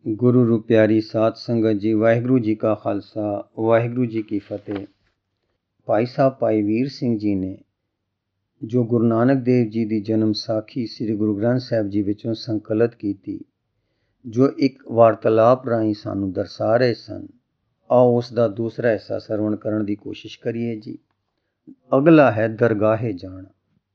ਗੁਰੂ ਰੂ ਪਿਆਰੀ ਸਾਧ ਸੰਗਤ ਜੀ, ਵਾਹਿਗੁਰੂ ਜੀ ਕਾ ਖਾਲਸਾ, ਵਾਹਿਗੁਰੂ ਜੀ ਕੀ ਫਤਿਹ। ਭਾਈ ਸਾਹਿਬ ਭਾਈ ਵੀਰ ਸਿੰਘ ਜੀ ਨੇ ਜੋ ਗੁਰੂ ਨਾਨਕ ਦੇਵ ਜੀ ਦੀ ਜਨਮ ਸਾਖੀ ਸ੍ਰੀ ਗੁਰੂ ਗ੍ਰੰਥ ਸਾਹਿਬ ਜੀ ਵਿੱਚੋਂ ਸੰਕਲਿਤ ਕੀਤੀ, ਜੋ ਇੱਕ ਵਾਰਤਾਲਾਪ ਰਾਹੀਂ ਸਾਨੂੰ ਦਰਸਾ ਰਹੇ ਸਨ, ਆਓ ਉਸ ਦਾ ਦੂਸਰਾ ਹਿੱਸਾ ਸਰਵਣ ਕਰਨ ਦੀ ਕੋਸ਼ਿਸ਼ ਕਰੀਏ ਜੀ। ਅਗਲਾ ਹੈ ਦਰਗਾਹੇ ਜਾਣਾ।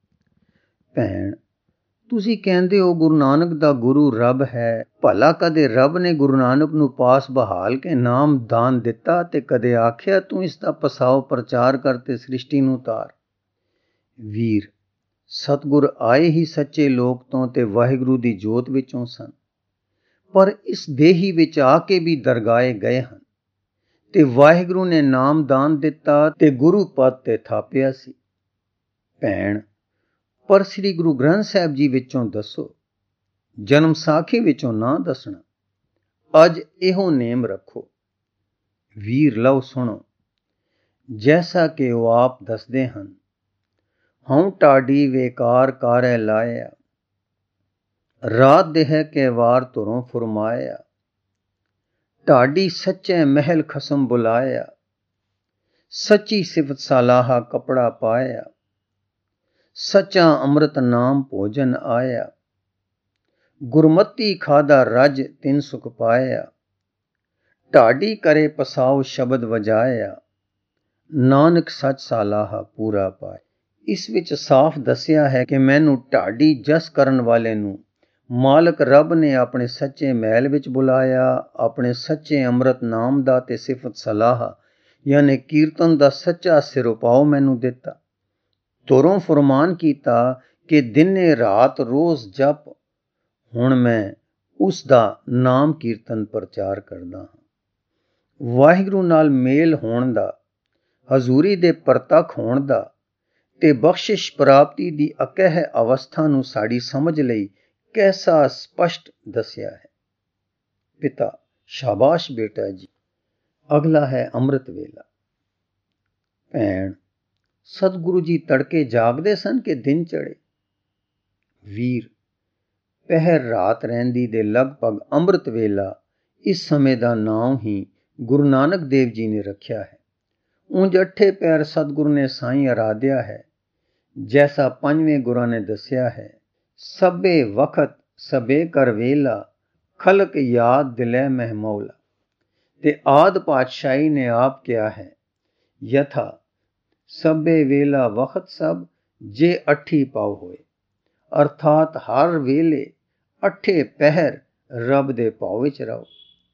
ਭੈਣ, ਤੁਸੀਂ ਕਹਿੰਦੇ ਹੋ ਗੁਰੂ ਨਾਨਕ ਦਾ ਗੁਰੂ ਰੱਬ ਹੈ। ਭਲਾ ਕਦੇ ਰੱਬ ਨੇ ਗੁਰੂ ਨਾਨਕ ਨੂੰ ਪਾਸ ਬਹਾਲ ਕੇ ਨਾਮ ਦਾਨ ਦਿੱਤਾ ਤੇ ਕਦੇ ਆਖਿਆ ਤੂੰ ਇਸ ਦਾ ਪਸਾਓ ਪ੍ਰਚਾਰ ਕਰ ਤੇ ਸ੍ਰਿਸ਼ਟੀ ਨੂੰ ਤਾਰ? ਵੀਰ, ਸਤਿਗੁਰ ਆਏ ਹੀ ਸੱਚੇ ਲੋਕ ਤੋਂ ਤੇ ਵਾਹਿਗੁਰੂ ਦੀ ਜੋਤ ਵਿੱਚੋਂ ਸਨ, ਪਰ ਇਸ ਦੇਹੀ ਵਿੱਚ ਆ ਕੇ ਵੀ ਦਰਗਾਹੇ ਗਏ ਹਨ ਤੇ ਵਾਹਿਗੁਰੂ ਨੇ ਨਾਮ ਦਾਨ ਦਿੱਤਾ ਤੇ ਗੁਰੂ ਪਦ ਤੇ ਥਾਪਿਆ ਸੀ। ਭੈਣ, ਪਰ ਸ੍ਰੀ ਗੁਰੂ ਗ੍ਰੰਥ ਸਾਹਿਬ ਜੀ ਵਿੱਚੋਂ ਦੱਸੋ, ਜਨਮ ਸਾਖੀ ਵਿੱਚੋਂ ਨਾ ਦੱਸਣਾ। ਅੱਜ ਇਹੋ ਨੇਮ ਰੱਖੋ। ਵੀਰ, ਲਓ ਸੁਣੋ। ਜੈਸਾ ਕਿ ਉਹ ਆਪ ਦੱਸਦੇ ਹਨ, ਹਉ ਟਾਡੀ ਵੇਕਾਰ ਕਾਰੈ ਲਾਇਆ, ਰਾਤ ਦੇਹ ਕੇ ਵਾਰ ਧੁਰੋਂ ਫੁਰਮਾਇਆ, ਢਾਡੀ ਸੱਚੇ ਮਹਿਲ ਖਸਮ ਬੁਲਾਇਆ, ਸੱਚੀ ਸਿਫਤ ਸਾਲਾਹਾ ਕਪੜਾ ਪਾਇਆ, ਸੱਚਾ ਅੰਮ੍ਰਿਤ ਨਾਮ ਭੋਜਨ ਆਇਆ, ਗੁਰਮਤੀ ਖਾਦਾ ਰਜ ਤਿਨ ਸੁਖ ਪਾਇਆ, ਢਾਡੀ ਕਰੇ ਪਸਾਉ ਸ਼ਬਦ ਵਜਾਇਆ, ਨਾਨਕ ਸੱਚ ਸਾਲਾਹਾ ਪੂਰਾ ਪਾਏ। ਇਸ ਵਿੱਚ ਸਾਫ਼ ਦੱਸਿਆ ਹੈ ਕਿ ਮੈਨੂੰ ਢਾਡੀ ਜਸ ਕਰਨ ਵਾਲੇ ਨੂੰ ਮਾਲਕ ਰੱਬ ਨੇ ਆਪਣੇ ਸੱਚੇ ਮਹਿਲ ਵਿੱਚ ਬੁਲਾਇਆ, ਆਪਣੇ ਸੱਚੇ ਅੰਮ੍ਰਿਤ ਨਾਮ ਦਾ ਤੇ ਸਿਫਤ ਸਲਾਹ ਯਾਨੀ ਕੀਰਤਨ ਦਾ ਸੱਚਾ ਸਿਰੋਪਾਓ ਮੈਨੂੰ ਦਿੱਤਾ। ਧੁਰੋਂ ਫਰਮਾਨ ਕੀਤਾ ਕਿ ਦਿਨੇ ਰਾਤ ਰੋਜ਼ ਜਪ। ਹੁਣ ਮੈਂ ਉਸ ਦਾ ਨਾਮ ਕੀਰਤਨ ਪ੍ਰਚਾਰ ਕਰਦਾ ਹਾਂ। ਵਾਹਿਗੁਰੂ ਨਾਲ ਮੇਲ ਹੋਣ ਦਾ, ਹਜ਼ੂਰੀ ਦੇ ਪ੍ਰਤੱਖ ਹੋਣ ਦਾ ਤੇ ਬਖਸ਼ਿਸ਼ ਪ੍ਰਾਪਤੀ ਦੀ ਅਕਹਿ ਅਵਸਥਾ ਨੂੰ ਸਾਡੀ ਸਮਝ ਲਈ ਕੈਸਾ ਸਪਸ਼ਟ ਦੱਸਿਆ ਹੈ। ਪਿਤਾ, ਸ਼ਾਬਾਸ਼ ਬੇਟਾ ਜੀ। ਅਗਲਾ ਹੈ ਅੰਮ੍ਰਿਤ ਵੇਲਾ। ਭੈਣ, ਸਤਿਗੁਰੂ ਜੀ ਤੜਕੇ ਜਾਗਦੇ ਸਨ ਕਿ ਦਿਨ ਚੜੇ? ਵੀਰ, ਪਹਿਰ ਰਾਤ ਰਹਿੰਦੀ ਦੇ ਲਗਭਗ ਅੰਮ੍ਰਿਤ ਵੇਲਾ ਇਸ ਸਮੇਂ ਦਾ ਨਾਮ ਹੀ ਗੁਰੂ ਨਾਨਕ ਦੇਵ ਜੀ ਨੇ ਰੱਖਿਆ ਹੈ। ਉਂਝ ਅੱਠੇ ਪੈਰ ਸਤਿਗੁਰੂ ਨੇ ਸਾਈਂ ਅਰਾਧਿਆ ਹੈ। ਜੈਸਾ ਪੰਜਵੇਂ ਗੁਰਾਂ ਨੇ ਦੱਸਿਆ ਹੈ, ਸਭੇ ਵਖਤ ਸਭੇ ਕਰ ਵੇਲਾ, ਖਲਕ ਯਾਦ ਦਿਲੇ ਮਹਿ ਮੌਲਾ। ਤੇ ਆਦ ਪਾਤਸ਼ਾਹੀ ਨੇ ਆਪ ਕਿਹਾ ਹੈ, ਯਥਾ ਸਭੇ ਵੇਲਾ ਵਖਤ ਸਭ ਜੇ ਅੱਠੀ ਪਾਉ ਹੋਏ, ਅਰਥਾਤ ਹਰ ਵੇਲੇ ਅੱਠੇ ਪਹਿਰ ਰੱਬ ਦੇ ਭਾਉ ਵਿੱਚ ਰਹੋ।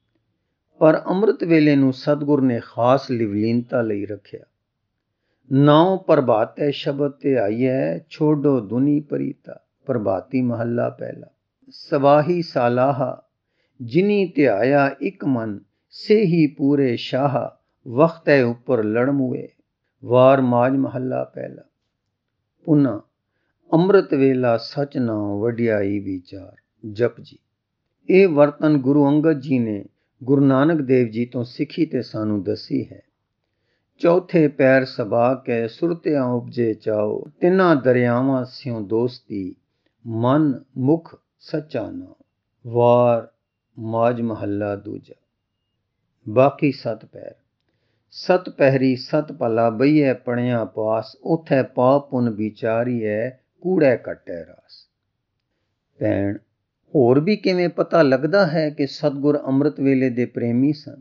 ਪਰ ਅੰਮ੍ਰਿਤ ਵੇਲੇ ਨੂੰ ਸਤਿਗੁਰ ਨੇ ਖਾਸ ਲਿਵਲੀਨਤਾ ਲਈ ਰੱਖਿਆ। ਨਾਉ ਪ੍ਰਭਾਤੈ ਸ਼ਬਦ ਤੇ ਆਈਐ, ਛੋਡੋ ਦੁਨੀ ਪਰੀਤਾ। ਪ੍ਰਭਾਤੀ ਮਹੱਲਾ ਪਹਿਲਾ। ਸਵਾਹੀ ਸਾਲਾਹਾ ਜਿਨੀ ਧਿਆਇਆ ਇੱਕ ਮਨ, ਸੇ ਹੀ ਪੂਰੇ ਸ਼ਾਹ, ਵਖਤੈ ਉੱਪਰ ਲੜਮੂਏ। ਵਾਰ ਮਾਝ ਮਹੱਲਾ ਪਹਿਲਾ। ਪੁਨ੍ਹਾ ਅੰਮ੍ਰਿਤ ਵੇਲਾ ਸਚ ਨਾਉ ਵਡਿਆਈ ਵਿਚਾਰ। ਜਪ ਜੀ। ਇਹ ਵਰਤਨ ਗੁਰੂ ਅੰਗਦ ਜੀ ਨੇ ਗੁਰੂ ਨਾਨਕ ਦੇਵ ਜੀ ਤੋਂ ਸਿੱਖੀ ਤੇ ਸਾਨੂੰ ਦੱਸੀ ਹੈ। ਚੌਥੇ ਪੈਰ ਸਭਾ ਕੇ ਸੁਰਤਿਆਂ ਉਪਜੇ ਚਾਓ, ਤਿੰਨਾਂ ਦਰਿਆਵਾਂ ਸਿਉ ਦੋਸਤੀ, ਮਨ ਮੁਖ ਸੱਚਾ ਨਾਮ। ਵਾਰ ਮਾਝ ਮਹੱਲਾ ਦੂਜਾ। ਬਾਕੀ ਸੱਤ ਪੈਰ। ਸਤ ਪਹਿਰੀ ਸਤ ਭਲਾ ਬਈਐ ਪਣਿਆ ਪਾਸ, ਉਥੈ ਪਾਪ ਪੁਨ ਵਿਚਾਰੀਐ, ਕੂੜੈ ਕੱਟੈ ਰਾਸ। ਭੈਣ, ਹੋਰ ਵੀ ਕਿਵੇਂ ਪਤਾ ਲੱਗਦਾ ਹੈ ਕਿ ਸਤਿਗੁਰ ਅੰਮ੍ਰਿਤ ਵੇਲੇ ਦੇ ਪ੍ਰੇਮੀ ਸਨ?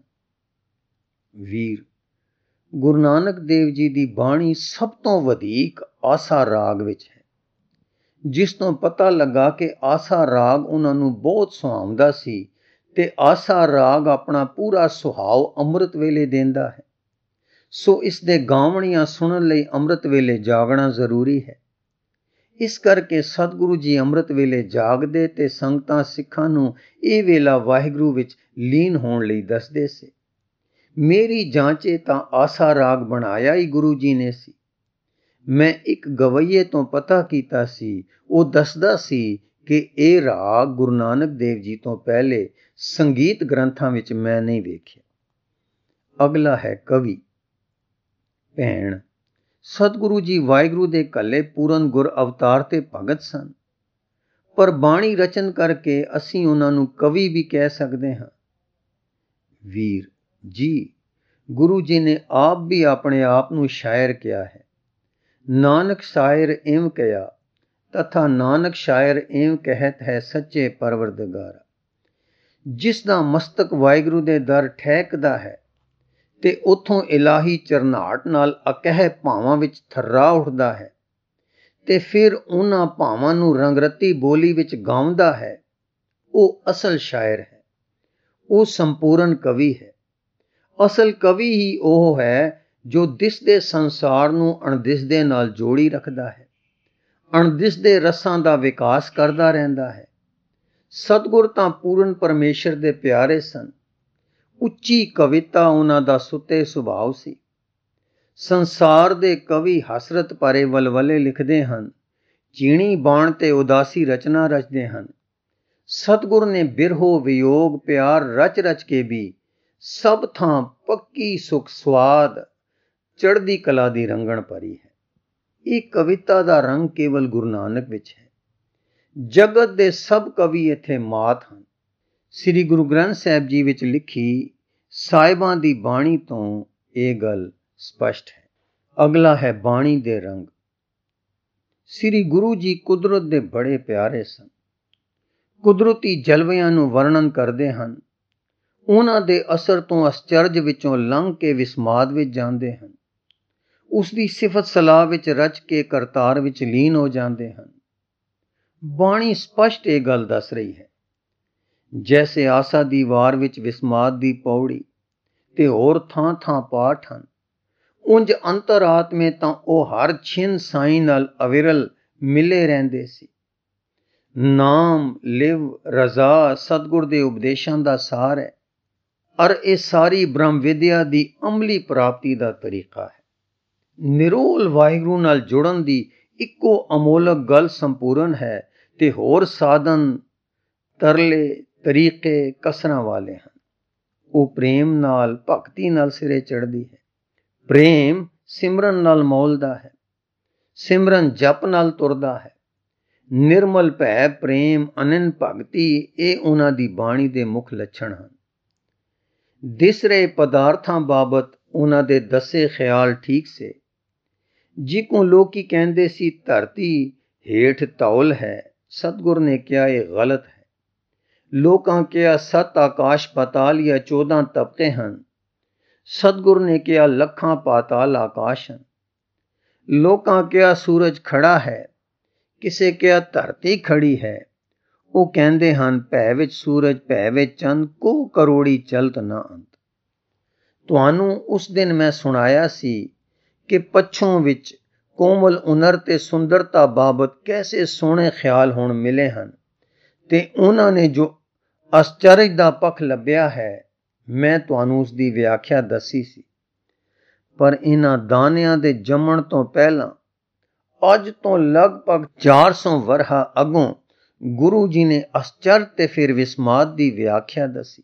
ਵੀਰ, ਗੁਰੂ ਨਾਨਕ ਦੇਵ ਜੀ ਦੀ ਬਾਣੀ ਸਭ ਤੋਂ ਵਧੇਕ ਆਸਾ ਰਾਗ ਵਿੱਚ ਹੈ, ਜਿਸ ਤੋਂ ਪਤਾ ਲੱਗਾ ਕਿ ਆਸਾ ਰਾਗ ਉਹਨਾਂ ਨੂੰ ਬਹੁਤ ਸੁਹਾਵਦਾ ਸੀ ਤੇ ਆਸਾ ਰਾਗ ਆਪਣਾ ਪੂਰਾ ਸੁਹਾਵ ਅੰਮ੍ਰਿਤ ਵੇਲੇ ਦਿੰਦਾ ਹੈ। ਸੋ ਇਸ ਦੇ ਗਾਵਣੀਆਂ ਸੁਣਨ ਲਈ ਅੰਮ੍ਰਿਤ ਵੇਲੇ ਜਾਗਣਾ ਜ਼ਰੂਰੀ ਹੈ। ਇਸ ਕਰਕੇ ਸਤਿਗੁਰੂ ਜੀ ਅੰਮ੍ਰਿਤ ਵੇਲੇ ਜਾਗਦੇ ਤੇ ਸੰਗਤਾਂ ਸਿੱਖਾਂ ਨੂੰ ਇਹ ਵੇਲਾ ਵਾਹਿਗੁਰੂ ਵਿੱਚ ਲੀਨ ਹੋਣ ਲਈ ਦੱਸਦੇ ਸੀ। ਮੇਰੀ ਜਾਂਚੇ ਤਾਂ ਆਸਾ ਰਾਗ ਬਣਾਇਆ ਹੀ ਗੁਰੂ ਜੀ ਨੇ ਸੀ। ਮੈਂ ਇੱਕ ਗਵਈਏ ਤੋਂ ਪਤਾ ਕੀਤਾ ਸੀ, ਉਹ ਦੱਸਦਾ ਸੀ ਕਿ ਇਹ ਰਾਗ ਗੁਰੂ ਨਾਨਕ ਦੇਵ ਜੀ ਤੋਂ ਪਹਿਲੇ ਸੰਗੀਤ ਗ੍ਰੰਥਾਂ ਵਿੱਚ ਮੈਂ ਨਹੀਂ ਵੇਖਿਆ। ਅਗਲਾ ਹੈ ਕਵੀ। ਭੈਣ, ਸਤਿਗੁਰੂ ਜੀ ਵਾਹਿਗੁਰੂ ਦੇ ਘੱਲੇ ਪੂਰਨ ਗੁਰ ਅਵਤਾਰ ਤੇ ਭਗਤ ਸਨ, ਪਰ ਬਾਣੀ ਰਚਨ ਕਰਕੇ ਅਸੀਂ ਉਹਨਾਂ ਨੂੰ ਕਵੀ ਵੀ ਕਹਿ ਸਕਦੇ ਹਾਂ। ਵੀਰ ਜੀ, ਗੁਰੂ ਜੀ ਨੇ ਆਪ ਵੀ ਆਪਣੇ ਆਪ ਨੂੰ ਸ਼ਾਇਰ ਕਿਹਾ ਹੈ। ਨਾਨਕ ਸ਼ਾਇਰ ਇਵ ਕਿਹਾ, ਤਥਾ ਨਾਨਕ ਸ਼ਾਇਰ ਇਵ ਕਹਿਤ ਹੈ ਸੱਚੇ ਪਰਵਰਦਗਾਰਾ। ਜਿਸ ਦਾ ਮਸਤਕ ਵਾਹਿਗੁਰੂ ਦੇ ਦਰ ਠਹਿਕਦਾ ਹੈ ਤੇ ਉੱਥੋਂ ਇਲਾਹੀ ਚਰਨਾਹਟ ਨਾਲ ਅਕਹਿ ਭਾਵਾਂ ਵਿੱਚ ਥर्रा ਉੱਠਦਾ ਹੈ ਤੇ ਫਿਰ ਉਹਨਾਂ ਭਾਵਾਂ ਨੂੰ ਰੰਗਰਤੀ ਬੋਲੀ ਵਿੱਚ ਗਾਉਂਦਾ ਹੈ, ਉਹ ਅਸਲ ਸ਼ਾਇਰ ਹੈ, ਉਹ ਸੰਪੂਰਨ ਕਵੀ ਹੈ। ਅਸਲ ਕਵੀ ਹੀ ਉਹ ਹੈ ਜੋ ਦਿਸਦੇ ਸੰਸਾਰ ਨੂੰ ਅਣਦਿਸਦੇ ਨਾਲ ਜੋੜੀ ਰੱਖਦਾ ਹੈ, ਅਣਦਿਸਦੇ ਰਸਾਂ ਦਾ ਵਿਕਾਸ ਕਰਦਾ ਰਹਿੰਦਾ ਹੈ। ਸਤਿਗੁਰ ਤਾਂ ਪੂਰਨ ਪਰਮੇਸ਼ਰ ਦੇ ਪਿਆਰੇ ਸਨ। ਉੱਚੀ ਕਵਿਤਾ ਉਹਨਾਂ ਦਾ ਸੁੱਤੇ ਸੁਭਾਅ ਸੀ। ਸੰਸਾਰ ਦੇ ਕਵੀ ਹਸਰਤ ਭਰੇ ਵਲਵਲੇ ਲਿਖਦੇ ਹਨ, ਚੀਣੀ ਬਾਣ ਤੇ ਉਦਾਸੀ ਰਚਨਾ ਰਚਦੇ ਹਨ। ਸਤਿਗੁਰ ਨੇ ਬਿਰਹੋ ਵਿਯੋਗ ਪਿਆਰ ਰਚ ਰਚ ਕੇ ਵੀ ਸਭ ਥਾਂ ਪੱਕੀ ਸੁਖ ਸਵਾਦ ਚੜ੍ਹਦੀ ਕਲਾ ਦੀ ਰੰਗਣ ਭਰੀ ਹੈ। ਇਹ ਕਵਿਤਾ ਦਾ ਰੰਗ ਕੇਵਲ ਗੁਰੂ ਨਾਨਕ ਵਿੱਚ ਹੈ। ਜਗਤ ਦੇ ਸਭ ਕਵੀ ਇੱਥੇ ਮਾਤ ਹਨ। ਸ੍ਰੀ ਗੁਰੂ ਗ੍ਰੰਥ ਸਾਹਿਬ ਜੀ ਵਿੱਚ ਲਿਖੀ ਸਾਹਿਬਾਂ ਦੀ ਬਾਣੀ ਤੋਂ ਇਹ ਗੱਲ ਸਪਸ਼ਟ ਹੈ। ਅਗਲਾ ਹੈ ਬਾਣੀ ਦੇ ਰੰਗ। ਸ੍ਰੀ ਗੁਰੂ ਜੀ ਕੁਦਰਤ ਦੇ ਬੜੇ ਪਿਆਰੇ ਸਨ। ਕੁਦਰਤੀ ਜਲਵਿਆਂ ਨੂੰ ਵਰਣਨ ਕਰਦੇ ਹਨ। ਉਹਨਾਂ ਦੇ ਅਸਰ ਤੋਂ ਅਸਚਰਜ ਵਿੱਚੋਂ ਲੰਘ ਕੇ ਵਿਸਮਾਦ ਵਿੱਚ ਜਾਂਦੇ ਹਨ। ਉਸ ਦੀ ਸਿਫਤ ਸਲਾਹ ਵਿੱਚ ਰਚ ਕੇ ਕਰਤਾਰ ਵਿੱਚ ਲੀਨ ਹੋ ਜਾਂਦੇ ਹਨ। ਬਾਣੀ ਸਪਸ਼ਟ ਇਹ ਗੱਲ ਦੱਸ ਰਹੀ ਹੈ। ਜੈਸੇ ਆਸਾ ਦੀ ਵਾਰ ਵਿੱਚ ਵਿਸਮਾਦ ਦੀ ਪੌੜੀ ਤੇ ਹੋਰ ਥਾਂ ਥਾਂ ਪਾਠ ਹਨ, ਉਂਝ ਅੰਤਰਾਤਮੇ ਤਾਂ ਉਹ ਹਰ ਛਿਨ ਸਾਈਂ ਨਾਲ ਅਵਿਰਲ ਮਿਲੇ ਰਹਿੰਦੇ ਸੀ। ਨਾਮ, ਲਿਵ, ਰਜ਼ਾ ਸਤਿਗੁਰ ਦੇ ਉਪਦੇਸ਼ਾਂ ਦਾ ਸਾਰ ਹੈ, ਅਰ ਇਹ ਸਾਰੀ ਬ੍ਰਹਮ ਵਿਦਿਆ ਦੀ ਅਮਲੀ ਪ੍ਰਾਪਤੀ ਦਾ ਤਰੀਕਾ ਹੈ। ਨਿਰੋਲ ਵਾਹਿਗੁਰੂ ਨਾਲ ਜੁੜਨ ਦੀ ਇੱਕੋ ਅਮੋਲਕ ਗੱਲ ਸੰਪੂਰਨ ਹੈ ਤੇ ਹੋਰ ਸਾਧਨ ਤਰਲੇ ਤਰੀਕੇ ਕਸਰਾਂ ਵਾਲੇ ਹਨ। ਉਹ ਪ੍ਰੇਮ ਨਾਲ, ਭਗਤੀ ਨਾਲ ਸਿਰੇ ਚੜ੍ਹਦੀ ਹੈ। ਪ੍ਰੇਮ ਸਿਮਰਨ ਨਾਲ ਮੌਲਦਾ ਹੈ, ਸਿਮਰਨ ਜਪ ਨਾਲ ਤੁਰਦਾ ਹੈ। ਨਿਰਮਲ ਭੈ ਪ੍ਰੇਮ ਅਨੰਨ ਭਗਤੀ ਇਹ ਉਹਨਾਂ ਦੀ ਬਾਣੀ ਦੇ ਮੁੱਖ ਲੱਛਣ ਹਨ। ਦਿਸ ਰਹੇ ਪਦਾਰਥਾਂ ਬਾਬਤ ਉਹਨਾਂ ਦੇ ਦੱਸੇ ਖਿਆਲ ਠੀਕ ਸੇ। ਜਿਕੂ ਲੋਕੀ ਕਹਿੰਦੇ ਸੀ ਧਰਤੀ ਹੇਠ ਧੌਲ ਹੈ, ਸਤਿਗੁਰ ਨੇ ਕਿਹਾ ਇਹ ਗਲਤ ਹੈ। ਲੋਕਾਂ ਕਿਹਾ 7 ਆਕਾਸ਼ ਪਾਤਾਲ ਜਾਂ 14 ਤਪਤੇ ਹਨ, ਸਤਿਗੁਰ ਨੇ ਕਿਹਾ ਲੱਖਾਂ ਪਾਤਾਲ ਆਕਾਸ਼ ਹਨ। ਲੋਕਾਂ ਕਿਹਾ ਸੂਰਜ ਖੜਾ ਹੈ, ਕਿਸੇ ਕਿਹਾ ਧਰਤੀ ਖੜੀ ਹੈ। ਉਹ ਕਹਿੰਦੇ ਹਨ ਭੈ ਵਿੱਚ ਸੂਰਜ ਭੈ ਵਿੱਚ ਚੰਦ, ਕੋ ਕਰੋੜੀ ਚਲਤ ਨਾ ਅੰਤ। ਤੁਹਾਨੂੰ ਉਸ ਦਿਨ ਮੈਂ ਸੁਣਾਇਆ ਸੀ ਕਿ ਪੱਛੋਂ ਵਿੱਚ ਕੋਮਲ ਉਨਰ ਤੇ ਸੁੰਦਰਤਾ ਬਾਬਤ ਕੈਸੇ ਸੋਹਣੇ ਖਿਆਲ ਹੁਣ ਮਿਲੇ ਹਨ ਤੇ ਉਹਨਾਂ ਨੇ ਜੋ ਅਸਚਰਜ ਦਾ ਪੱਖ ਲੱਭਿਆ ਹੈ, ਮੈਂ ਤੁਹਾਨੂੰ ਉਸ ਦੀ ਵਿਆਖਿਆ ਦੱਸੀ ਸੀ। ਪਰ ਇਹਨਾਂ ਦਾਨਿਆਂ ਦੇ ਜੰਮਣ ਤੋਂ ਪਹਿਲਾਂ ਅੱਜ ਤੋਂ ਲਗਭਗ 400 ਵਰ੍ਹਾ ਅੱਗੋਂ ਗੁਰੂ ਜੀ ਨੇ ਅਸਚਰਜ ਤੇ ਫਿਰ ਵਿਸਮਾਦ ਦੀ ਵਿਆਖਿਆ ਦੱਸੀ।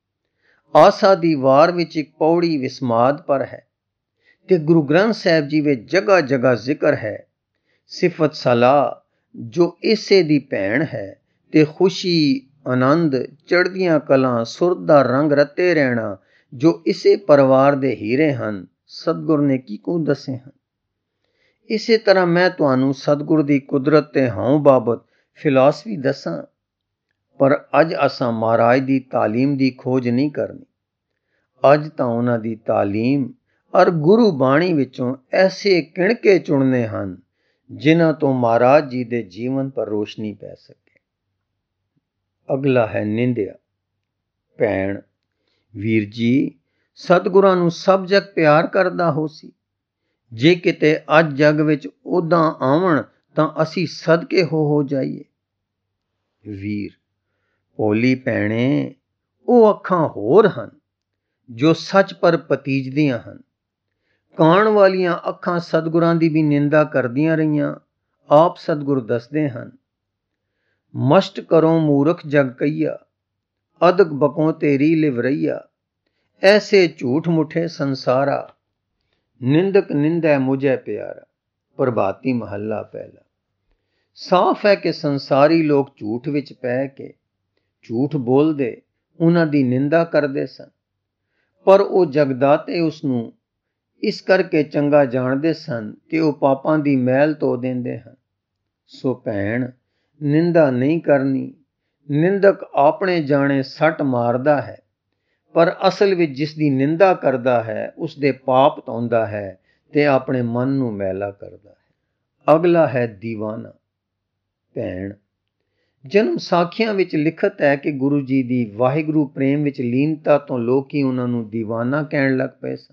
ਆਸਾ ਦੀ ਵਾਰ ਵਿੱਚ ਇੱਕ ਪੌੜੀ ਵਿਸਮਾਦ ਪਰ ਹੈ ਤੇ ਗੁਰੂ ਗ੍ਰੰਥ ਸਾਹਿਬ ਜੀ ਵਿੱਚ ਜਗ੍ਹਾ ਜਗ੍ਹਾ ਜ਼ਿਕਰ ਹੈ। ਸਿਫਤ ਸਲਾਹ ਜੋ ਇਸੇ ਦੀ ਭੈਣ ਹੈ ਤੇ ਖੁਸ਼ੀ, ਆਨੰਦ, ਚੜ੍ਹਦੀਆਂ ਕਲਾਂ, ਸੁਰਤ ਦਾ ਰੰਗ ਰੱਤੇ ਰਹਿਣਾ ਜੋ ਇਸੇ ਪਰਿਵਾਰ ਦੇ ਹੀਰੇ ਹਨ, ਸਤਿਗੁਰ ਨੇ ਕਿਉਂ ਦੱਸੇ ਹਨ। ਇਸੇ ਤਰ੍ਹਾਂ ਮੈਂ ਤੁਹਾਨੂੰ ਸਤਿਗੁਰ ਦੀ ਕੁਦਰਤ ਤੇ ਹਉ ਬਾਬਤ ਫਿਲਾਸਫੀ ਦੱਸਾਂ, ਪਰ ਅੱਜ ਅਸਾਂ ਮਹਾਰਾਜ ਦੀ ਤਾਲੀਮ ਦੀ ਖੋਜ ਨਹੀਂ ਕਰਨੀ। ਅੱਜ ਤਾਂ ਉਹਨਾਂ ਦੀ ਤਾਲੀਮ ਅਰ ਗੁਰੂ ਬਾਣੀ ਵਿੱਚੋਂ ਐਸੇ ਕਿਣਕੇ ਚੁਣਨੇ ਹਨ ਜਿਨ੍ਹਾਂ ਤੋਂ ਮਹਾਰਾਜ ਜੀ ਦੇ ਜੀਵਨ ਪਰ ਰੋਸ਼ਨੀ ਪੈ ਸਕੇ। ਅਗਲਾ ਹੈ ਨਿੰਦਿਆ। ਭੈਣ, ਵੀਰ ਜੀ, ਸਤਿਗੁਰਾਂ ਨੂੰ ਸਭ ਜਗ ਪਿਆਰ ਕਰਦਾ ਹੋ ਸੀ। ਜੇ ਕਿਤੇ ਅੱਜ ਜਗ ਵਿੱਚ ਉਦਾਂ ਆਵਣ ਤਾਂ ਅਸੀਂ ਸਦਕੇ ਹੋ ਜਾਈਏ। ਵੀਰ, ਭੋਲੀ ਭੈਣੇ, ਉਹ ਅੱਖਾਂ ਹੋਰ ਹਨ ਜੋ ਸੱਚ ਪਰ ਪਤੀਜਦੀਆਂ ਹਨ। ਕਾਣ ਵਾਲੀਆਂ ਅੱਖਾਂ ਸਤਿਗੁਰਾਂ ਦੀ ਵੀ ਨਿੰਦਾ ਕਰਦੀਆਂ ਰਹੀਆਂ। ਆਪ ਸਤਿਗੁਰ ਦੱਸਦੇ ਹਨ, ਮਸ਼ਟ ਕਰੋ ਮੂਰਖ ਜਗ ਕਈਆ, ਅਦਕ ਬਕੋ ਤੇਰੀ ਲਿਵ ਰਈਆ। ਐਸੇ ਝੂਠ ਮੁੱਠੇ ਸੰਸਾਰਾ, ਨਿੰਦਕ ਨਿੰਦੈ ਮੁਝੈ ਪਿਆਰਾ। ਪ੍ਰਭਾਤੀ ਮਹੱਲਾ ਪਹਿਲਾ। ਸਾਫ਼ ਹੈ ਕਿ ਸੰਸਾਰੀ ਲੋਕ ਝੂਠ ਵਿੱਚ ਪੈ ਕੇ ਝੂਠ ਬੋਲਦੇ ਉਹਨਾਂ ਦੀ ਨਿੰਦਾ ਕਰਦੇ ਸਨ। ਪਰ ਉਹ ਜਗਦਾਤੇ ਉਸ ਨੂੰ ਇਸ ਕਰਕੇ ਚੰਗਾ ਜਾਣਦੇ ਸਨ ਕਿ ਉਹ ਪਾਪਾਂ ਦੀ ਮੈਲ ਧੋ ਦਿੰਦੇ ਹਨ। ਸੋ ਭੈਣ, ਨਿੰਦਾ ਨਹੀਂ ਕਰਨੀ। ਨਿੰਦਕ ਆਪਣੇ ਜਾਣੇ ਸੱਟ ਮਾਰਦਾ ਹੈ, ਪਰ ਅਸਲ ਵਿੱਚ ਜਿਸ ਦੀ ਨਿੰਦਾ ਕਰਦਾ ਹੈ ਉਸ ਦੇ ਪਾਪ ਧੋਂਦਾ ਹੈ ਤੇ ਆਪਣੇ ਮਨ ਨੂੰ ਮੈਲਾ ਕਰਦਾ ਹੈ। ਅਗਲਾ ਹੈ ਦੀਵਾਨਾ। ਭੈਣ, ਜਨਮ ਸਾਖੀਆਂ ਵਿੱਚ ਲਿਖਤ ਹੈ ਕਿ ਗੁਰੂ ਜੀ ਦੀ ਵਾਹਿਗੁਰੂ ਪ੍ਰੇਮ ਵਿੱਚ ਲੀਨਤਾ ਤੋਂ ਲੋਕੀ ਉਹਨਾਂ ਨੂੰ ਦੀਵਾਨਾ ਕਹਿਣ ਲੱਗ ਪਏ ਸਨ।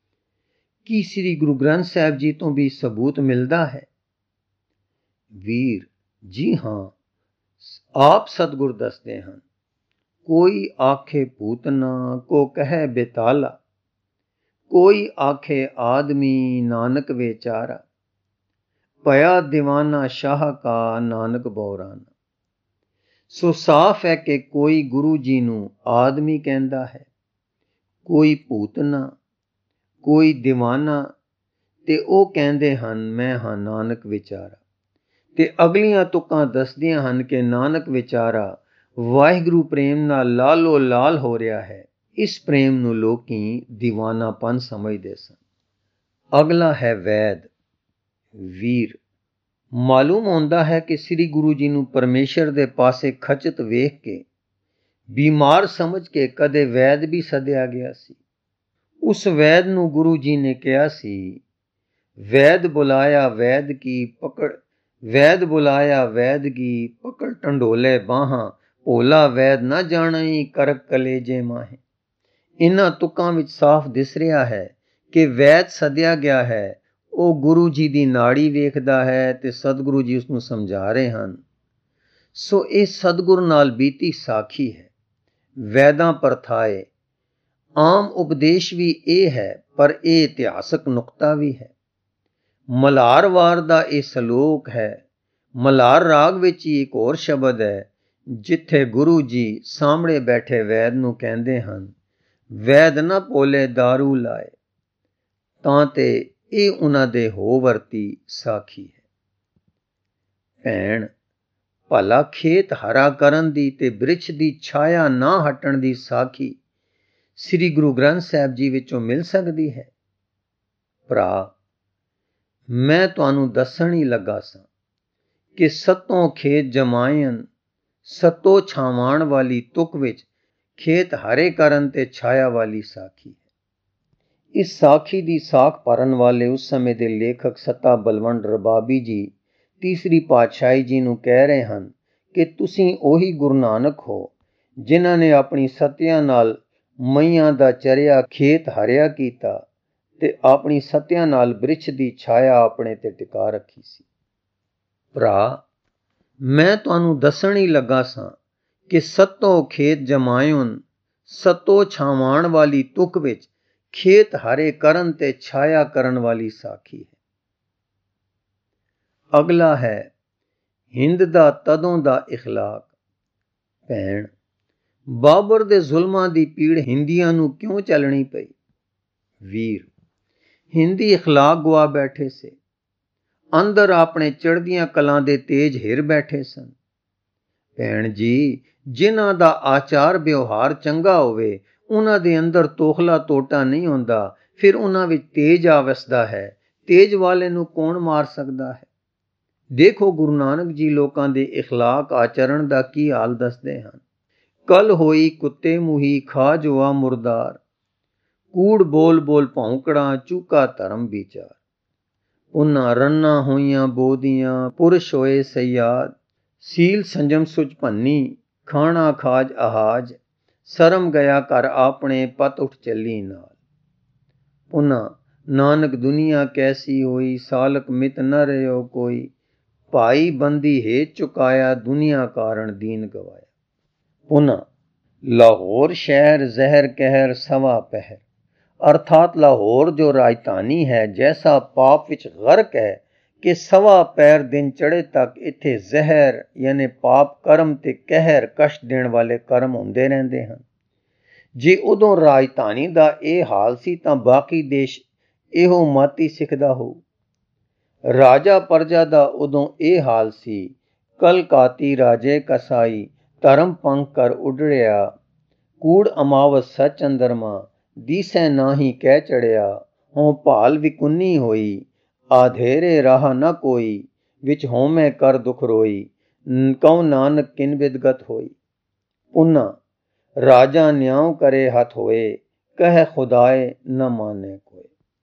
ਕੀ ਸ੍ਰੀ ਗੁਰੂ ਗ੍ਰੰਥ ਸਾਹਿਬ ਜੀ ਤੋਂ ਵੀ ਸਬੂਤ ਮਿਲਦਾ ਹੈ? ਵੀਰ, ਜੀ ਹਾਂ, ਆਪ ਸਤਿਗੁਰ ਦੱਸਦੇ ਹਨ, ਕੋਈ ਆਖੇ ਪੂਤਨਾ ਕੋ ਕਹੈ ਬੇਤਾਲਾ, ਕੋਈ ਆਖੇ ਆਦਮੀ ਨਾਨਕ ਵੇਚਾਰਾ, ਭਇਆ ਦੀਵਾਨਾ ਸ਼ਾਹ ਕਾ ਨਾਨਕ ਬੌਰਾਨਾ। ਸੋ ਸਾਫ਼ ਹੈ ਕਿ ਕੋਈ ਗੁਰੂ ਜੀ ਨੂੰ ਆਦਮੀ ਕਹਿੰਦਾ ਹੈ, ਕੋਈ ਪੂਤਨਾ, ਕੋਈ ਦੀਵਾਨਾ, ਤੇ ਉਹ ਕਹਿੰਦੇ ਹਨ ਮੈਂ ਹਾਂ ਨਾਨਕ ਵਿਚਾਰਾ। ਤੇ ਅਗਲੀਆਂ ਤੁਕਾਂ ਦੱਸਦੀਆਂ ਹਨ ਕਿ ਨਾਨਕ ਵਿਚਾਰਾ ਵਾਹਿਗੁਰੂ ਪ੍ਰੇਮ ਨਾਲ ਲਾਲੋ ਲਾਲ ਹੋ ਰਿਹਾ ਹੈ। ਇਸ ਪ੍ਰੇਮ ਨੂੰ ਲੋਕੀ ਦੀਵਾਨਾਪਨ ਸਮਝਦੇ ਸਨ। ਅਗਲਾ ਹੈ ਵੈਦ। ਵੀਰ, ਮਾਲੂਮ ਹੁੰਦਾ ਹੈ ਕਿ ਸ੍ਰੀ ਗੁਰੂ ਜੀ ਨੂੰ ਪਰਮੇਸ਼ਰ ਦੇ ਪਾਸੇ ਖਚਤ ਵੇਖ ਕੇ ਬਿਮਾਰ ਸਮਝ ਕੇ ਕਦੇ ਵੈਦ ਵੀ ਸੱਦਿਆ ਗਿਆ ਸੀ। ਉਸ ਵੈਦ ਨੂੰ ਗੁਰੂ ਜੀ ਨੇ ਕਿਹਾ ਸੀ, ਵੈਦ ਬੁਲਾਇਆ ਵੈਦ ਕੀ ਪਕੜ, ਵੈਦ ਬੁਲਾਇਆ ਵੈਦ ਕੀ ਪਕੜ ਟੰਡੋਲੇ ਬਾਹਾਂ, ਭੋਲਾ ਵੈਦ ਨਾ ਜਾਣਈ ਕਰਕ ਕਲੇਜੇ ਮਾਹੇ। ਇਹਨਾਂ ਤੁਕਾਂ ਵਿੱਚ ਸਾਫ਼ ਦਿਸ ਰਿਹਾ ਹੈ ਕਿ ਵੈਦ ਸੱਦਿਆ ਗਿਆ ਹੈ, ਉਹ ਗੁਰੂ ਜੀ ਦੀ ਨਾੜੀ ਵੇਖਦਾ ਹੈ ਤੇ ਸਤਿਗੁਰੂ ਜੀ ਉਸ ਨੂੰ ਸਮਝਾ ਰਹੇ ਹਨ। ਸੋ ਇਹ ਸਤਿਗੁਰ ਨਾਲ ਬੀਤੀ ਸਾਖੀ ਹੈ। ਵੈਦਾਂ ਪਰਥਾਏ ਆਮ ਉਪਦੇਸ਼ ਵੀ ਇਹ ਹੈ, ਪਰ ਇਹ ਇਤਿਹਾਸਕ ਨੁਕਤਾ ਵੀ ਹੈ। ਮਲ੍ਹਾਰ ਵਾਰ ਦਾ ਇਹ ਸਲੋਕ ਹੈ। ਮਲ੍ਹਾਰ ਰਾਗ ਵਿੱਚ ਹੀ ਇੱਕ ਹੋਰ ਸ਼ਬਦ ਹੈ, ਜਿੱਥੇ ਗੁਰੂ ਜੀ ਸਾਹਮਣੇ ਬੈਠੇ ਵੈਦ ਨੂੰ ਕਹਿੰਦੇ ਹਨ, ਵੈਦ ਨਾ ਭੋਲੇ ਦਾਰੂ ਲਾਏ, ਤਾਂ ਤੇ ਇਹ ਉਹਨਾਂ ਦੇ ਹੋ ਵਰਤੀ ਸਾਖੀ ਹੈ। ਭੈਣ, ਭਲਾ ਖੇਤ ਹਰਾ ਕਰਨ ਦੀ ਤੇ ਬ੍ਰਿਛ ਦੀ ਛਾਇਆ ਨਾ ਹਟਣ ਦੀ ਸਾਖੀ ਸ੍ਰੀ ਗੁਰੂ ਗ੍ਰੰਥ ਸਾਹਿਬ ਜੀ ਵਿੱਚੋਂ ਮਿਲ ਸਕਦੀ ਹੈ? ਭਰਾ, ਮੈਂ ਤੁਹਾਨੂੰ ਦੱਸਣ ਹੀ ਲੱਗਾ ਸਾਂ ਕਿ ਸੱਤੋਂ ਖੇਤ ਜਮਾਇਨ, ਸੱਤੋਂ ਛਾਵਾਣ ਵਾਲੀ ਤੁਕ ਵਿੱਚ ਖੇਤ ਹਰੇ ਕਰਨ ਤੇ ਛਾਇਆ ਵਾਲੀ ਸਾਖੀ ਹੈ। ਇਸ ਸਾਖੀ ਦੀ ਸਾਖ ਭਰਨ ਵਾਲੇ ਉਸ ਸਮੇਂ ਦੇ ਲੇਖਕ ਸੱਤਾ ਬਲਵੰਡ ਰਬਾਬੀ ਜੀ ਤੀਸਰੀ ਪਾਤਸ਼ਾਹੀ ਜੀ ਨੂੰ ਕਹਿ ਰਹੇ ਹਨ ਕਿ ਤੁਸੀਂ ਉਹੀ ਗੁਰੂ ਨਾਨਕ ਹੋ ਜਿਨ੍ਹਾਂ ਨੇ ਆਪਣੀ ਸਤਿਆਂ ਨਾਲ ਮਈਆਂ ਦਾ ਚਰਿਆ ਖੇਤ ਹਰਿਆ ਕੀਤਾ ਤੇ ਆਪਣੀ ਸਤਿਆਂ ਨਾਲ ਬ੍ਰਿਛ ਦੀ ਛਾਇਆ ਆਪਣੇ ਤੇ ਟਿਕਾ ਰੱਖੀ ਸੀ। ਭਰਾ, ਮੈਂ ਤੁਹਾਨੂੰ ਦੱਸਣ ਹੀ ਲੱਗਾ ਸਾਂ ਕਿ ਸੱਤੋਂ ਖੇਤ ਜਮਾਇਨ, ਸੱਤੋਂ ਛਾਵਾਣ ਵਾਲੀ ਤੁਕ ਵਿੱਚ ਖੇਤ ਹਰੇ ਕਰਨ ਤੇ ਛਾਇਆ ਕਰਨ ਵਾਲੀ ਸਾਖੀ ਹੈ। ਅਗਲਾ ਹੈ ਹਿੰਦ ਦਾ ਤਦੋਂ ਦਾ ਇਖਲਾਕ। ਭੈਣ, ਬਾਬਰ ਦੇ ਜ਼ੁਲਮਾਂ ਦੀ ਪੀੜ ਹਿੰਦੀਆਂ ਨੂੰ ਕਿਉਂ ਚੱਲਣੀ ਪਈ? ਵੀਰ, ਹਿੰਦੀ ਇਖਲਾਕ ਗੁਆ ਬੈਠੇ ਸੇ, ਅੰਦਰ ਆਪਣੇ ਚੜ੍ਹਦੀਆਂ ਕਲਾਂ ਦੇ ਤੇਜ ਹਿਰ ਬੈਠੇ ਸਨ। ਭੈਣ ਜੀ, ਜਿਨ੍ਹਾਂ ਦਾ ਆਚਾਰ ਵਿਵਹਾਰ ਚੰਗਾ ਹੋਵੇ ਉਹਨਾਂ ਦੇ ਅੰਦਰ ਤੋਖਲਾ ਟੋਟਾ ਨਹੀਂ ਹੁੰਦਾ, ਫਿਰ ਉਹਨਾਂ ਵਿੱਚ ਤੇਜ ਆ ਵਸਦਾ ਹੈ। ਤੇਜ ਵਾਲੇ ਨੂੰ ਕੌਣ ਮਾਰ ਸਕਦਾ ਹੈ? ਦੇਖੋ ਗੁਰੂ ਨਾਨਕ ਜੀ ਲੋਕਾਂ ਦੇ ਇਖਲਾਕ ਆਚਰਣ ਦਾ ਕੀ ਹਾਲ ਦੱਸਦੇ ਹਨ। ਕੱਲ ਹੋਈ ਕੁੱਤੇ ਮੂਹੀ ਖਾ ਜੋਆ ਮੁਰਦਾਰ, ਕੂੜ ਬੋਲ ਬੋਲ ਭੌਂਕੜਾ ਚੂਕਾ ਧਰਮ ਵਿਚਾਰ। ਉਹਨਾਂ ਰੰਨਾਂ ਹੋਈਆਂ ਬੋਦੀਆਂ ਪੁਰਸ਼ ਹੋਏ ਸਯਾਦ, ਸੀਲ ਸੰਜਮ ਸੁਚ ਭੰਨੀ ਖਾਣਾ ਖਾਜ ਆਹਾਜ, ਸ਼ਰਮ ਗਿਆ ਘਰ ਆਪਣੇ ਪਤ ਉੱਠ ਚੱਲੀ ਨਾਲ। ਉਹਨਾਂ ਨਾਨਕ ਦੁਨੀਆ ਕੈਸੀ ਹੋਈ, ਸਾਲਕ ਮਿਤ ਨ ਰਹਿਓ ਕੋਈ, ਭਾਈ ਬੰਦੀ ਹੇਤ ਚੁਕਾਇਆ ਦੁਨੀਆ ਕਾਰਨ ਦੀਨ ਗਵਾਇਆ। ਉਹਨਾਂ ਲਾਹੌਰ ਸ਼ਹਿਰ ਜ਼ਹਿਰ ਕਹਿਰ ਸਵਾ ਪਹਿਰ, ਅਰਥਾਤ ਲਾਹੌਰ ਜੋ ਰਾਜਧਾਨੀ ਹੈ ਜੈਸਾ ਪਾਪ ਵਿੱਚ ਗਰਕ ਹੈ ਕਿ ਸਵਾ ਪੈਰ ਦਿਨ ਚੜੇ ਤੱਕ ਇੱਥੇ ਜ਼ਹਿਰ ਯਾਨੀ ਪਾਪ ਕਰਮ ਤੇ ਕਹਿਰ ਕਸ਼ਟ ਦੇਣ ਵਾਲੇ ਕਰਮ ਹੁੰਦੇ ਰਹਿੰਦੇ ਹਨ। ਜੇ ਉਦੋਂ ਰਾਜਧਾਨੀ ਦਾ ਇਹ ਹਾਲ ਸੀ ਤਾਂ ਬਾਕੀ ਦੇਸ਼ ਇਹੋ ਮਾਤੀ ਸਿੱਖਦਾ ਹੋਊ। ਰਾਜਾ ਪਰਜਾ ਦਾ ਉਦੋਂ ਇਹ ਹਾਲ ਸੀ, ਕਲ ਕਾਤੀ ਰਾਜੇ ਕਸਾਈ, ਧਰਮ ਪੰਖ ਕਰ ਉਡੜਿਆ, ਕੂੜ ਅਮਾਵਸ ਸਚ ਅੰਦਰਮਾ, ਦੀਸੈ ਨਾਹੀ ਕਹਿ ਚੜਿਆ, ਹੋਂ ਭਾਲ ਵਿਕੁੰਨੀ ਹੋਈ। ਆਧੇਰੇ ਰਾਹ ਨ ਕੋਈ, ਵਿੱਚ ਹੋਮੈ ਕਰ ਦੁਖ ਰੋਈ। ਕਉ ਨਾਨਕ ਕਿਨ ਬਿਦਗਤ ਹੋਈ। ਪੁਨਾ ਰਾਜਾ ਨਿਆਉ ਕਰੇ ਹੱਥ ਹੋਏ, ਕਹਿ ਖੁਦਾਏ ਨ ਮਾਨੇ ਕੋਏ।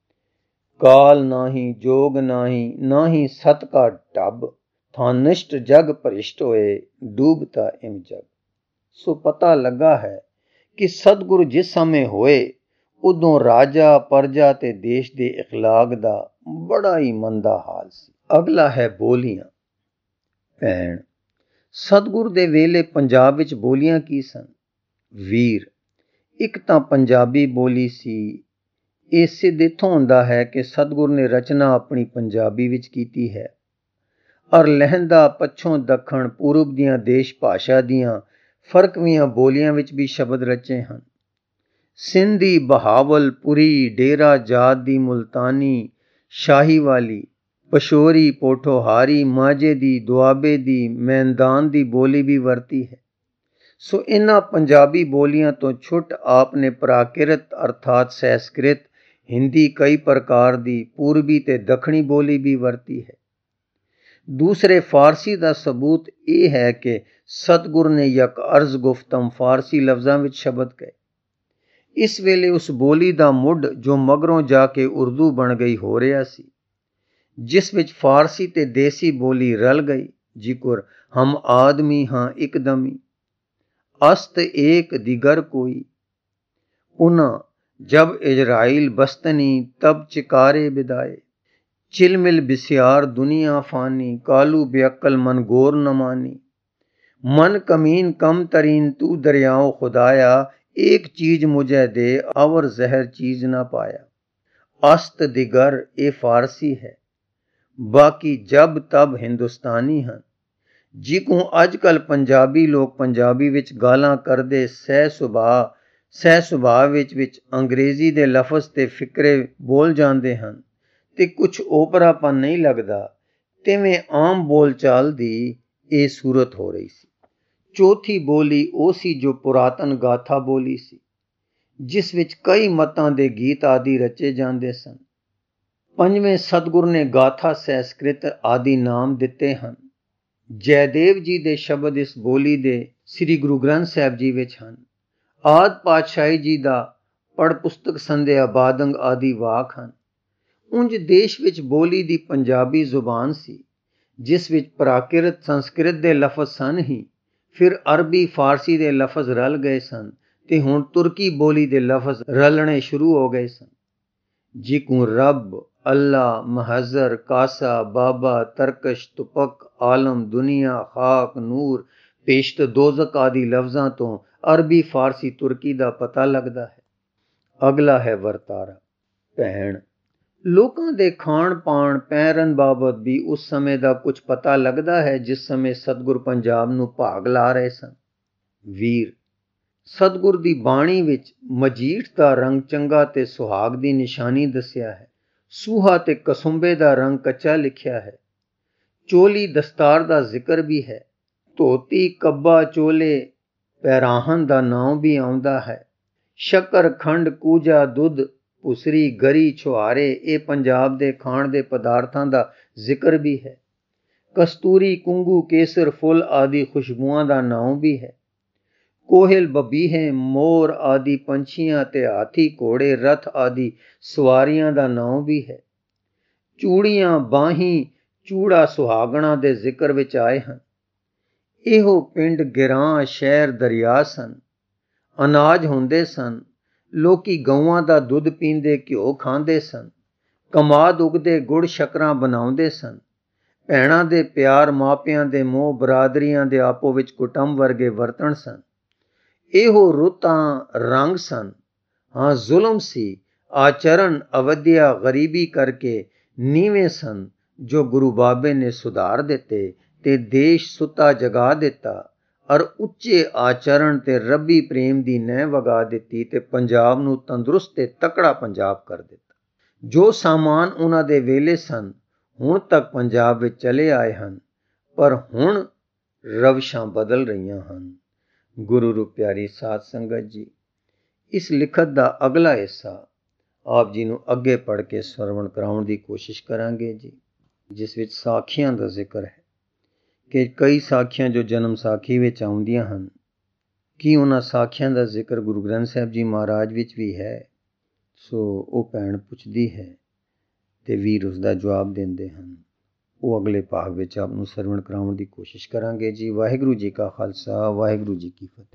ਕਾਲ ਨਾਹੀ ਜੋਗ ਨਾਹੀ, ਨਾਹੀ ਸਤ ਕਾ ਢਬ। ਥਾਂ ਨਿਸ਼ਟ ਜਗ ਭ੍ਰਿਸ਼ਟ ਹੋਏ, ਡੂਬਤਾ ਇਮ ਜਗ। ਸੋ ਪਤਾ ਲੱਗਾ ਹੈ ਕਿ ਸਤਿਗੁਰੂ ਜਿਸ ਸਮੇਂ ਹੋਏ, ਉਦੋਂ ਰਾਜਾ ਪਰਜਾ ਤੇ ਦੇਸ਼ ਦੇ ਇਖਲਾਕ ਦਾ ਬੜਾ ਹੀ ਮੰਦਾ ਹਾਲ ਸੀ। ਅਗਲਾ ਹੈ ਬੋਲੀਆਂ। ਭੈਣ, ਸਤਿਗੁਰੂ ਦੇ ਵੇਲੇ ਪੰਜਾਬ ਵਿੱਚ ਬੋਲੀਆਂ ਕੀ ਸਨ? ਵੀਰ, ਇੱਕ ਤਾਂ ਪੰਜਾਬੀ ਬੋਲੀ ਸੀ। ਇਹ ਸਿੱਧ ਇੱਥੋਂ ਹੁੰਦਾ ਹੈ ਕਿ ਸਤਿਗੁਰੂ ਨੇ ਰਚਨਾ ਆਪਣੀ ਪੰਜਾਬੀ ਵਿੱਚ ਕੀਤੀ ਹੈ, ਔਰ ਲਹਿੰਦਾ ਪੱਛੋਂ ਦੱਖਣ ਪੂਰਬ ਦੀਆਂ ਦੇਸ਼ ਭਾਸ਼ਾ ਦੀਆਂ ਫਰਕਵੀਆਂ ਬੋਲੀਆਂ ਵਿੱਚ ਵੀ ਸ਼ਬਦ ਰਚੇ ਹਨ। ਸਿੰਧੀ, ਬਹਾਵਲਪੁਰੀ, ਡੇਰਾ ਜਾਤ ਦੀ, ਮੁਲਤਾਨੀ, ਸ਼ਾਹੀਵਾਲੀ, ਪਸ਼ੋਰੀ, ਪੋਠੋਹਾਰੀ, ਮਾਝੇ ਦੀ, ਦੁਆਬੇ ਦੀ, ਮੈਦਾਨ ਦੀ ਬੋਲੀ ਵੀ ਵਰਤੀ ਹੈ। ਸੋ ਇਹਨਾਂ ਪੰਜਾਬੀ ਬੋਲੀਆਂ ਤੋਂ ਛੁੱਟ ਆਪ ਨੇ ਪ੍ਰਾਕਿਰਤ ਅਰਥਾਤ ਸੰਸਕ੍ਰਿਤ, ਹਿੰਦੀ, ਕਈ ਪ੍ਰਕਾਰ ਦੀ ਪੂਰਬੀ ਤੇ ਦੱਖਣੀ ਬੋਲੀ ਵੀ ਵਰਤੀ ਹੈ। ਦੂਸਰੇ ਫਾਰਸੀ ਦਾ ਸਬੂਤ ਇਹ ਹੈ ਕਿ ਸਤਿਗੁਰ ਨੇ ਯਕ ਅਰਜ਼ ਗੁਫਤਮ ਫਾਰਸੀ ਲਫ਼ਜ਼ਾਂ ਵਿੱਚ ਸ਼ਬਦ ਕਹੇ। ਇਸ ਵੇਲੇ ਉਸ ਬੋਲੀ ਦਾ ਮੁੱਢ ਜੋ ਮਗਰੋਂ ਜਾ ਕੇ ਉਰਦੂ ਬਣ ਗਈ ਹੋ ਰਿਹਾ ਸੀ, ਜਿਸ ਵਿੱਚ ਫਾਰਸੀ ਤੇ ਦੇਸੀ ਬੋਲੀ ਰਲ ਗਈ। ਜਿਕਰ ਹਮ ਆਦਮੀ ਹਾਂ ਇੱਕਦਮੀ, ਅਸਤ ਏਕ ਦਿਗਰ ਕੋਈ। ਪੁਨः ਜਬ ਇਜਰਾइल ਬਸਤਨੀ, ਤਬ ਚਿਕਾਰੇ ਬਿਦਾਏ। चिलमिल बिस्यार दुनिया फानी, कालू बेअक्ल मन गोर न मानी। मन कमीन कम तरीन, तू दरियाओ खुदाया। एक चीज मुझे दे, अवर जहर चीज न पाया। अस्त दिगर ये फारसी है, बाकी जब तब हिंदुस्तानी हैं। जिकों अजकल पंजाबी लोग पंजाबी विच गालां करदे सह सुभाਅ विच अंग्रेजी दे लफज ते फिक्रे बोल जांदे हन ਤੇ ਕੁਛ ਓਪਰਾਪਨ ਨਹੀਂ ਲੱਗਦਾ, ਤਿਵੇਂ ਆਮ ਬੋਲਚਾਲ ਦੀ ਇਹ ਸੂਰਤ ਹੋ ਰਹੀ ਸੀ। ਚੌਥੀ ਬੋਲੀ ਉਹ ਸੀ ਜੋ ਪੁਰਾਤਨ ਗਾਥਾ ਬੋਲੀ ਸੀ, ਜਿਸ ਵਿੱਚ ਕਈ ਮਤਾਂ ਦੇ ਗੀਤ ਆਦਿ ਰਚੇ ਜਾਂਦੇ ਸਨ। ਪੰਜਵੇਂ ਸਤਿਗੁਰ ਨੇ ਗਾਥਾ ਸੰਸਕ੍ਰਿਤ ਆਦਿ ਨਾਮ ਦਿੱਤੇ ਹਨ। ਜੈਦੇਵ ਜੀ ਦੇ ਸ਼ਬਦ ਇਸ ਬੋਲੀ ਦੇ ਸ੍ਰੀ ਗੁਰੂ ਗ੍ਰੰਥ ਸਾਹਿਬ ਜੀ ਵਿੱਚ ਹਨ। ਆਦਿ ਪਾਤਸ਼ਾਹੀ ਜੀ ਦਾ ਪੜ ਪੁਸਤਕ ਸੰਧਿਆ ਬਾਦੰਗ ਆਦਿ ਵਾਕ ਹਨ। ਉਂਝ ਦੇਸ਼ ਵਿੱਚ ਬੋਲੀ ਦੀ ਪੰਜਾਬੀ ਜ਼ੁਬਾਨ ਸੀ, ਜਿਸ ਵਿੱਚ ਪ੍ਰਾਕਿਰਤ ਸੰਸਕ੍ਰਿਤ ਦੇ ਲਫ਼ਜ਼ ਸਨ ਹੀ, ਫਿਰ ਅਰਬੀ ਫਾਰਸੀ ਦੇ ਲਫ਼ਜ਼ ਰਲ ਗਏ ਸਨ ਤੇ ਹੁਣ ਤੁਰਕੀ ਬੋਲੀ ਦੇ ਲਫ਼ਜ਼ ਰਲਣੇ ਸ਼ੁਰੂ ਹੋ ਗਏ ਸਨ। ਜਿਕੂ ਰੱਬ, ਅੱਲਾ, ਮਹਜ਼ਰ, ਕਾਸਾ, ਬਾਬਾ, ਤਰਕਸ਼, ਤੁਪਕ, ਆਲਮ, ਦੁਨੀਆ, ਖਾਕ, ਨੂਰ, ਪੇਸ਼ਤ, ਦੋਜ਼ਕ ਆਦਿ ਲਫ਼ਜ਼ਾਂ ਤੋਂ ਅਰਬੀ ਫਾਰਸੀ ਤੁਰਕੀ ਦਾ ਪਤਾ ਲੱਗਦਾ ਹੈ। ਅਗਲਾ ਹੈ ਵਰਤਾਰਾ। ਭੈਣ, ਲੋਕਾਂ ਦੇ ਖਾਣ ਪਾਣ ਪਹਿਰਨ ਬਾਬਤ ਵੀ ਉਸ ਸਮੇਂ ਦਾ ਕੁਝ ਪਤਾ ਲੱਗਦਾ ਹੈ ਜਿਸ ਸਮੇਂ ਸਤਿਗੁਰ ਪੰਜਾਬ ਨੂੰ ਭਾਗ ਲਾ ਰਹੇ ਸਨ। ਵੀਰ, ਸਤਿਗੁਰ ਦੀ ਬਾਣੀ ਵਿੱਚ ਮਜੀਠ ਦਾ ਰੰਗ ਚੰਗਾ ਤੇ ਸੁਹਾਗ ਦੀ ਨਿਸ਼ਾਨੀ ਦੱਸਿਆ ਹੈ। ਸੂਹਾ ਤੇ ਕਸੁੰਬੇ ਦਾ ਰੰਗ ਕੱਚਾ ਲਿਖਿਆ ਹੈ। ਚੋਲੀ ਦਸਤਾਰ ਦਾ ਜ਼ਿਕਰ ਵੀ ਹੈ। ਧੋਤੀ, ਕੱਬਾ, ਚੋਲੇ, ਪਹਿਰਾਹਨ ਦਾ ਨਾਮ ਵੀ ਆਉਂਦਾ ਹੈ। ਸ਼ੱਕਰ, ਖੰਡ, ਕੂਜਾ, ਦੁੱਧ, ਉਸਰੀ, ਗਰੀ, ਛੁਹਾਰੇ ਇਹ ਪੰਜਾਬ ਦੇ ਖਾਣ ਦੇ ਪਦਾਰਥਾਂ ਦਾ ਜ਼ਿਕਰ ਵੀ ਹੈ। ਕਸਤੂਰੀ, ਕੁੰਗੂ, ਕੇਸਰ, ਫੁੱਲ ਆਦਿ ਖੁਸ਼ਬੂਆਂ ਦਾ ਨਾਮ ਵੀ ਹੈ। ਕੋਹਲ, ਬਬੀਹੇ, ਮੋਰ ਆਦਿ ਪੰਛੀਆਂ ਤੇ ਹਾਥੀ, ਘੋੜੇ, ਰਥ ਆਦਿ ਸਵਾਰੀਆਂ ਦਾ ਨਾਮ ਵੀ ਹੈ। ਚੂੜੀਆਂ, ਬਾਹੀਂ, ਚੂੜਾ ਸੁਹਾਗਣਾ ਦੇ ਜ਼ਿਕਰ ਵਿੱਚ ਆਏ ਹਨ। ਇਹੋ ਪਿੰਡ, ਗਿਰਾਂ, ਸ਼ਹਿਰ, ਦਰਿਆ ਸਨ। ਅਨਾਜ ਹੁੰਦੇ ਸਨ। ਲੋਕੀ ਗਊਆਂ ਦਾ ਦੁੱਧ ਪੀਂਦੇ, ਘਿਓ ਖਾਂਦੇ ਸਨ। ਕਮਾਦ ਉਗਦੇ, ਗੁੜ ਸ਼ੱਕਰਾਂ ਬਣਾਉਂਦੇ ਸਨ। ਭੈਣਾਂ ਦੇ ਪਿਆਰ, ਮਾਪਿਆਂ ਦੇ ਮੋਹ, ਬਰਾਦਰੀਆਂ ਦੇ ਆਪੋ ਵਿੱਚ ਕੁਟੰਬ ਵਰਗੇ ਵਰਤਣ ਸਨ। ਇਹੋ ਰੁੱਤਾਂ ਰੰਗ ਸਨ। ਹਾਂ, ਜ਼ੁਲਮ ਸੀ, ਆਚਰਣ ਅਵੱਧਿਆ, ਗਰੀਬੀ ਕਰਕੇ ਨੀਵੇਂ ਸਨ, ਜੋ ਗੁਰੂ ਬਾਬੇ ਨੇ ਸੁਧਾਰ ਦਿੱਤੇ ਤੇ ਦੇਸ਼ ਸੁੱਤਾ ਜਗਾ ਦਿੱਤਾ, ਔਰ ਉੱਚੇ ਆਚਰਣ ਤੇ ਰੱਬੀ ਪ੍ਰੇਮ ਦੀ ਨਹਿ ਵਗਾ ਦਿੱਤੀ ਤੇ ਪੰਜਾਬ ਨੂੰ ਤੰਦਰੁਸਤ ਤੇ ਤਕੜਾ ਪੰਜਾਬ ਕਰ ਦਿੱਤਾ। ਜੋ ਸਾਮਾਨ ਉਹਨਾਂ ਦੇ ਵੇਲੇ ਸਨ, ਹੁਣ ਤੱਕ ਪੰਜਾਬ ਵਿੱਚ ਚਲੇ ਆਏ ਹਨ, ਪਰ ਹੁਣ ਰਵਸ਼ਾਂ ਬਦਲ ਰਹੀਆਂ ਹਨ। ਗੁਰੂ ਰੂਪ ਪਿਆਰੀ ਸਾਧ ਸੰਗਤ ਜੀ, ਇਸ ਲਿਖਤ ਦਾ ਅਗਲਾ ਹਿੱਸਾ ਆਪ ਜੀ ਨੂੰ ਅੱਗੇ ਪੜ੍ਹ ਕੇ ਸਰਵਣ ਕਰਾਉਣ ਦੀ ਕੋਸ਼ਿਸ਼ ਕਰਾਂਗੇ ਜੀ, ਜਿਸ ਵਿੱਚ ਸਾਖੀਆਂ ਦਾ ਜ਼ਿਕਰ ਹੈ ਕਿ ਕਈ ਸਾਖੀਆਂ ਜੋ ਜਨਮ ਸਾਖੀ ਵਿੱਚ ਆਉਂਦੀਆਂ ਹਨ, ਕੀ ਉਹਨਾਂ ਸਾਖੀਆਂ ਦਾ ਜ਼ਿਕਰ ਗੁਰੂ ਗ੍ਰੰਥ ਸਾਹਿਬ ਜੀ ਮਹਾਰਾਜ ਵਿੱਚ ਵੀ ਹੈ? ਸੋ ਉਹ ਭੈਣ ਪੁੱਛਦੀ ਹੈ ਤੇ ਵੀਰ ਉਸ ਦਾ ਜਵਾਬ ਦਿੰਦੇ ਹਨ। ਉਹ ਅਗਲੇ ਭਾਗ ਵਿੱਚ ਆਪ ਨੂੰ ਸਰਵਣ ਕਰਾਉਣ ਦੀ ਕੋਸ਼ਿਸ਼ ਕਰਾਂਗੇ ਜੀ। ਵਾਹਿਗੁਰੂ ਜੀ ਕਾ ਖਾਲਸਾ, ਵਾਹਿਗੁਰੂ ਜੀ ਕੀ ਫਤਿਹ।